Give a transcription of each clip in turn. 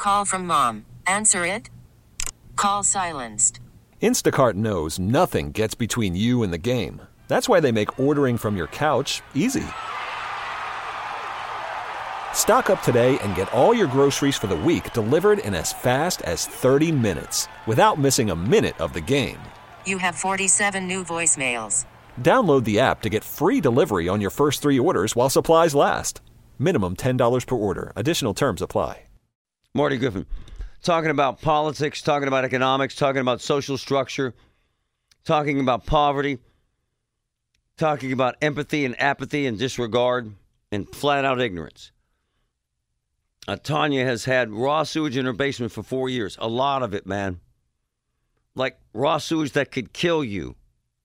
Call from mom. Answer it. Call silenced. Instacart knows nothing gets between you and the game. That's why they make ordering from your couch easy. Stock up today and get all your groceries for the week delivered in as fast as 30 minutes without missing a minute of the game. You have 47 new voicemails. Download the app to get free delivery on your first 3 orders while supplies last. Minimum $10 per order. Additional terms apply. Marty Griffin, talking about politics, talking about economics, talking about social structure, talking about poverty, talking about empathy and apathy and disregard and flat-out ignorance. Tanya has had raw sewage in her basement for 4 years. A lot of it, man. Like raw sewage that could kill you.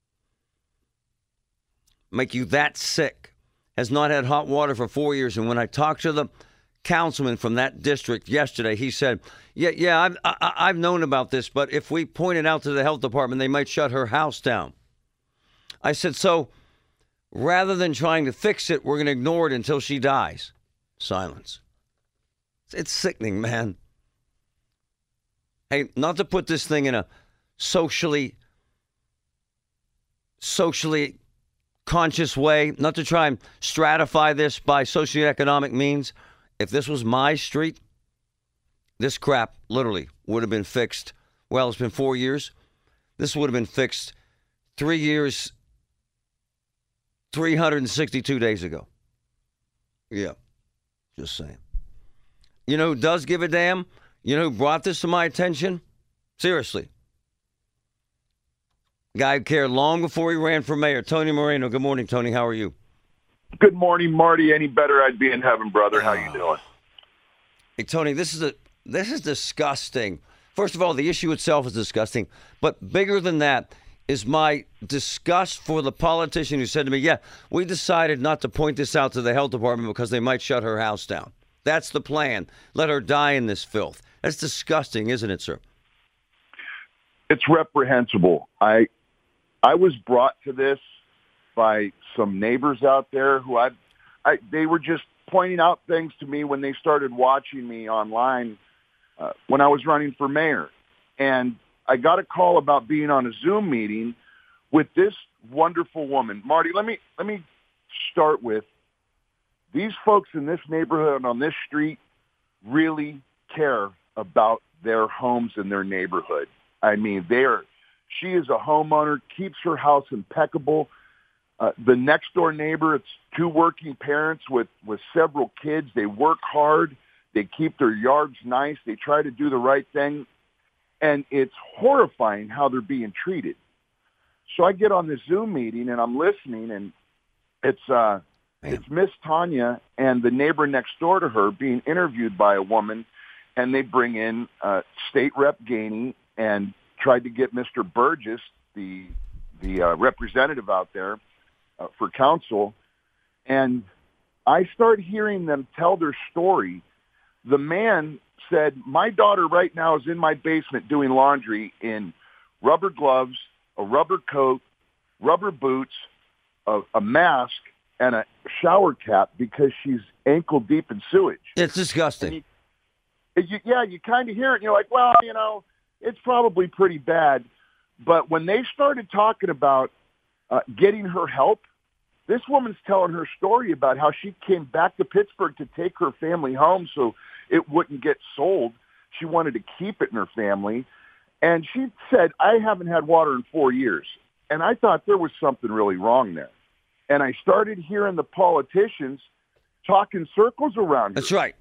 Make you that sick. Has not had hot water for 4 years. And when I talked to the councilman from that district yesterday, he said, I've known about this, but if we point it out to the health department, they might shut her house down. I said, so rather than trying to fix it, we're going to ignore it until she dies. Silence. It's sickening, man. Hey, not to put this thing in a socially conscious way, not to try and stratify this by socioeconomic means. If this was my street, this crap literally would have been fixed. Well, it's been 4 years. This would have been fixed 3 years, 362 days ago. Yeah, just saying. You know who does give a damn? You know who brought this to my attention? Seriously. Guy who cared long before he ran for mayor, Tony Moreno. Good morning, Tony. How are you? Good morning, Marty. Any better, I'd be in heaven, brother. How you doing? Hey, Tony, this is disgusting. First of all, the issue itself is disgusting. But bigger than that is my disgust for the politician who said to me, yeah, we decided not to point this out to the health department because they might shut her house down. That's the plan. Let her die in this filth. That's disgusting, isn't it, sir? It's reprehensible. I was brought to this by some neighbors out there who they were just pointing out things to me when they started watching me online when I was running for mayor. And I got a call about being on a Zoom meeting with this wonderful woman. Marty, let me start with, these folks in this neighborhood on this street really care about their homes and their neighborhood. I mean, she is a homeowner, keeps her house impeccable. The next door neighbor, it's 2 working parents with several kids. They work hard. They keep their yards nice. They try to do the right thing. And it's horrifying how they're being treated. So I get on the Zoom meeting and I'm listening, and it's Miss Tanya and the neighbor next door to her being interviewed by a woman, and they bring in State Rep Gainey and tried to get Mr. Burgess, the representative out there, for council. And I start hearing them tell their story. The man said, my daughter right now is in my basement doing laundry in rubber gloves, a rubber coat, rubber boots, a mask, and a shower cap because she's ankle deep in sewage. It's disgusting. You kind of hear it, and you're like, well, it's probably pretty bad. But when they started talking about getting her help, this woman's telling her story about how she came back to Pittsburgh to take her family home so it wouldn't get sold. She wanted to keep it in her family. And she said, I haven't had water in 4 years. And I thought there was something really wrong there. And I started hearing the politicians talking circles around her. That's right.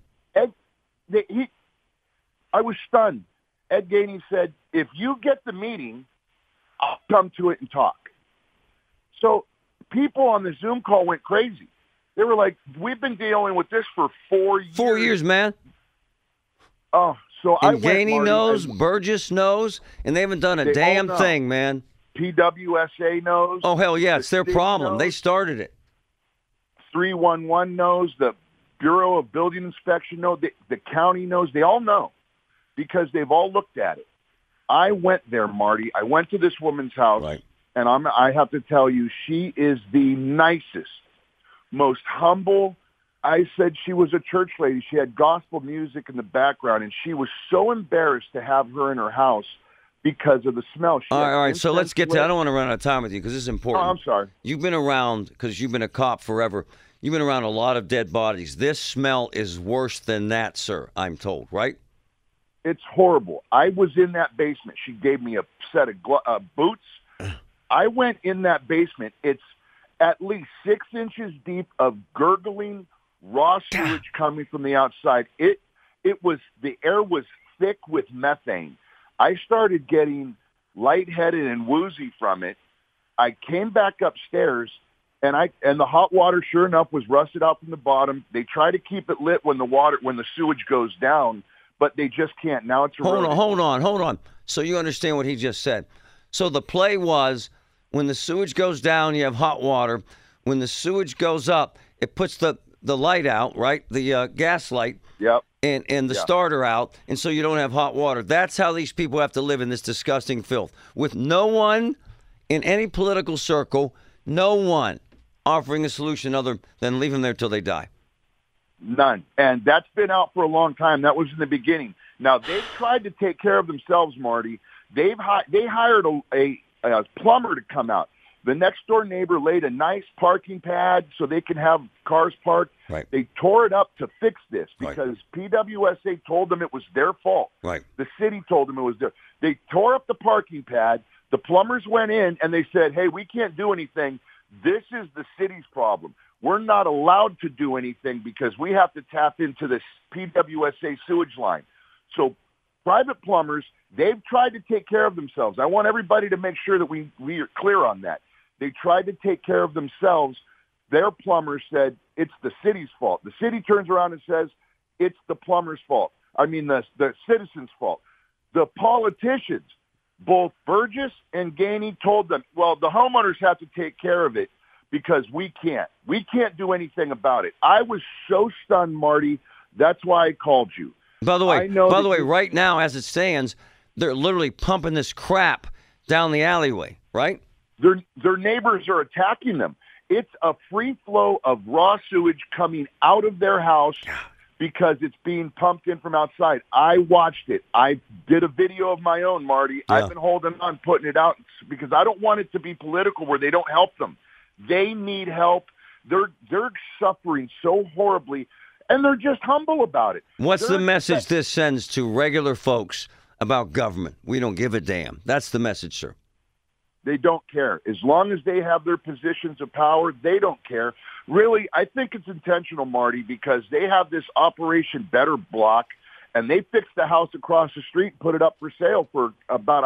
I was stunned. Ed Gainey said, if you get the meeting, I'll come to it and talk. So people on the Zoom call went crazy. They were like, we've been dealing with this for 4 years. 4 years, man. Oh, so and Gainey knows, Burgess knows, and they haven't done a damn thing, man. PWSA knows. Oh, hell yeah, it's their problem. They started it. 311 knows. The Bureau of Building Inspection knows. The county knows. They all know because they've all looked at it. I went there, Marty. I went to this woman's house, right. And I have to tell you, she is the nicest, most humble, I said she was a church lady. She had gospel music in the background, and she was so embarrassed to have her in her house because of the smell. All right. So let's get to. I don't want to run out of time with you because this is important. Oh, I'm sorry. You've been around because you've been a cop forever. You've been around a lot of dead bodies. This smell is worse than that, sir. I'm told, right? It's horrible. I was in that basement. She gave me a set of boots. I went in that basement. It's at least 6 inches deep of gurgling raw sewage coming from the outside. The air was thick with methane. I started getting lightheaded and woozy from it. I came back upstairs, and the hot water, sure enough, was rusted out from the bottom. They try to keep it lit when the sewage goes down, but they just can't. Now it's eroded. Hold on. So you understand what he just said. So the play was when the sewage goes down, you have hot water. When the sewage goes up, it puts the light out, right? The gas light. Yep. And the starter out, and so you don't have hot water. That's how these people have to live in this disgusting filth. With no one in any political circle, no one offering a solution other than leave them there till they die. None. And that's been out for a long time. That was in the beginning. Now, they've tried to take care of themselves, Marty. They hired a plumber to come out. The next door neighbor laid a nice parking pad so they can have cars parked. Right. They tore it up to fix this because PWSA told them it was their fault. Right. The city told them it was their. They tore up the parking pad. The plumbers went in and they said, "Hey, we can't do anything. This is the city's problem. We're not allowed to do anything because we have to tap into this PWSA sewage line." So private plumbers, they've tried to take care of themselves. I want everybody to make sure that we are clear on that. They tried to take care of themselves. Their plumber said it's the city's fault. The city turns around and says it's the plumber's fault. I mean, the citizens' fault. The politicians, both Burgess and Gainey, told them, well, the homeowners have to take care of it because we can't. We can't do anything about it. I was so stunned, Marty. That's why I called you. By the way, right now, as it stands, they're literally pumping this crap down the alleyway, right? Their neighbors are attacking them. It's a free flow of raw sewage coming out of their house because it's being pumped in from outside. I watched it. I did a video of my own, Marty. Yeah. I've been holding on, putting it out because I don't want it to be political where they don't help them. They need help. They're suffering so horribly, and they're just humble about it. What's the message this sends to regular folks about government? We don't give a damn. That's the message, sir. They don't care. As long as they have their positions of power, they don't care. Really, I think it's intentional, Marty, because they have this Operation Better block, and they fixed the house across the street and put it up for sale for about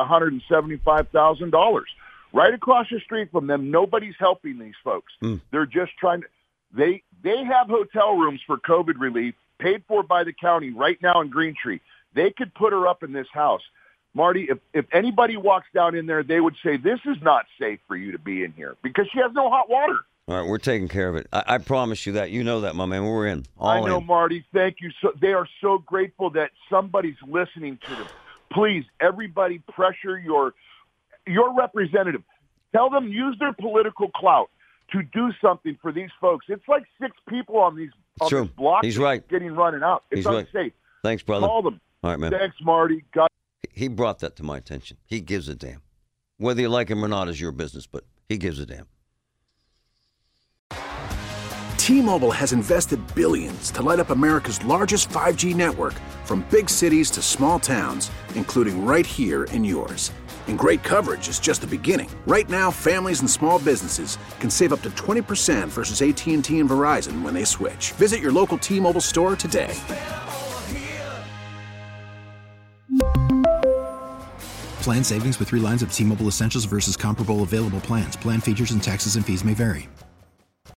$175,000. Right across the street from them, nobody's helping these folks. They're just trying to they have hotel rooms for COVID relief paid for by the county right now in Green Tree. They could put her up in this house. Marty, if anybody walks down in there, they would say, this is not safe for you to be in here because she has no hot water. All right, we're taking care of it. I promise you that. You know that, my man. We're in. I know, Marty. Thank you. So they are so grateful that somebody's listening to them. Please, everybody, pressure your representative. Tell them, use their political clout to do something for these folks. It's like 6 people on this block. He's right. Getting running out. It's unsafe. Right. Thanks, brother. Call them. All right, man. Thanks, Marty. He brought that to my attention. He gives a damn. Whether you like him or not is your business, but he gives a damn. T-Mobile has invested billions to light up America's largest 5G network, from big cities to small towns, including right here in yours. And great coverage is just the beginning. Right now, families and small businesses can save up to 20% versus AT&T and Verizon when they switch. Visit your local T-Mobile store today. Plan savings with 3 lines of T-Mobile Essentials versus comparable available plans. Plan features and taxes and fees may vary.